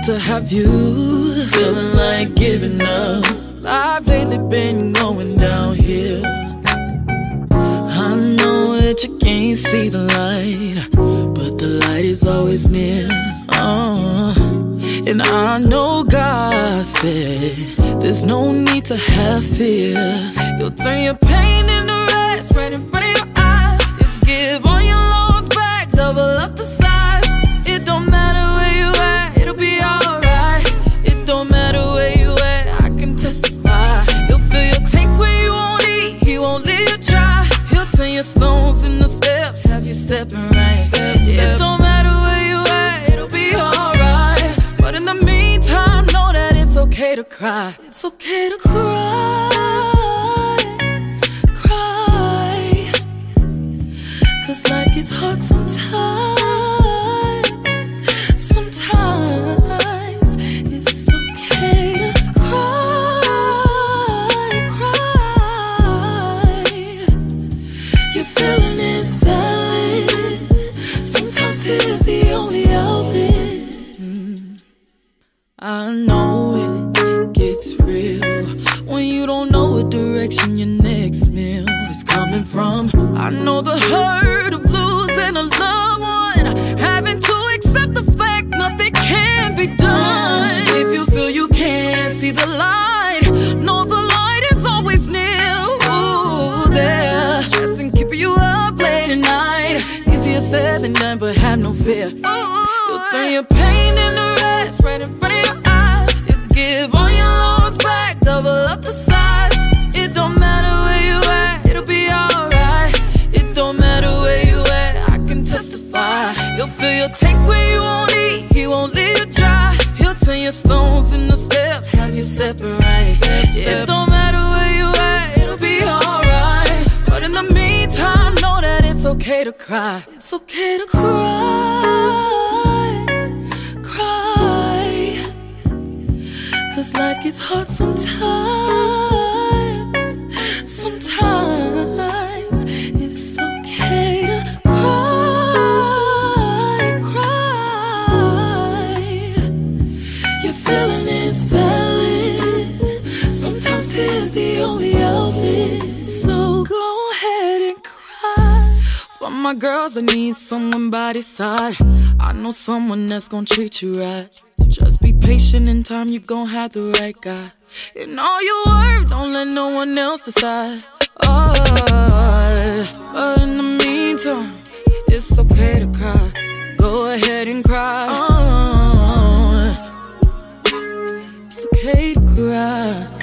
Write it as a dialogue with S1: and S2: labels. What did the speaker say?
S1: to have you. Feeling like giving up. Life lately been going downhill. I know that you can't see the light, but the light is always near. And I know God said there's no need to have fear. You'll turn your pain into rest right in front of your eyes. You'll give all your loans back, double up the size. It don't matter where you at, it'll be alright. It don't matter where you at, I can testify. You'll fill your tank when you won't eat, he won't leave you dry. He'll turn your stones into steps, have you stepping right. It don't matter where you at, it'll be alright. But in the meantime, know that it's okay to cry. It's okay to cry, cry. 'Cause life gets hard sometimes. Sometimes it's okay to cry, cry. Your feeling is valid. Sometimes tears the only outlet. I know it gets real when you don't know what direction your next meal is coming from. I know the hurt of losing a loved one, having to accept the fact nothing can be done. If you feel you can't see the light, know the light is always near. Ooh, there, stressing keeping you up late at night. Easier said than done, but have no fear. You'll turn your pain into rest right in front of your eyes. You'll give all your loans back, double up the size. It don't matter where you at, it'll be alright. It don't matter where you at, I can testify. You'll fill your tank when you won't eat, he won't leave you dry. He'll turn your stones into steps, have you stepping right. It don't matter where you at, it'll be alright. But in the meantime, know that it's okay to cry. It's okay to cry, cry. 'Cause life gets hard sometimes. Sometimes it's okay to cry, cry. Your feeling is valid. Sometimes tears the only outlet. So go ahead and cry. For my girls, I need someone by their side. I know someone that's gonna treat you right. Just be patient, in time you gon' have the right guy. And all your work, don't let no one else decide. But in the meantime, it's okay to cry. Go ahead and cry. It's okay to cry.